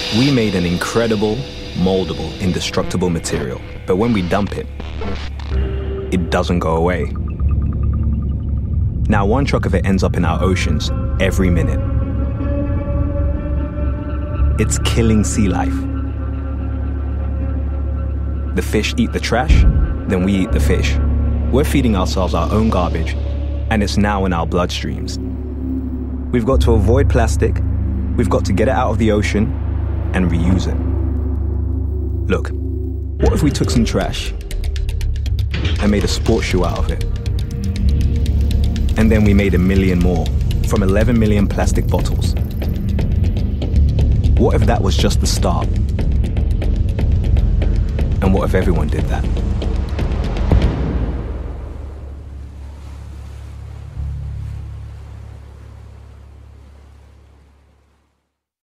We made an incredible, moldable, indestructible material, but when we dump it, it doesn't go away. Now 1 truck of it ends up in our oceans every minute. It's killing sea life. The fish eat the trash, then we eat the fish. We're feeding ourselves our own garbage, and it's now in our bloodstreams. We've got to avoid plastic, we've got to get it out of the ocean, and reuse it. Look, what if we took some trash and made a sports shoe out of it? And then we made 1 million more from 11 million plastic bottles. What if that was just the start? And what if everyone did that?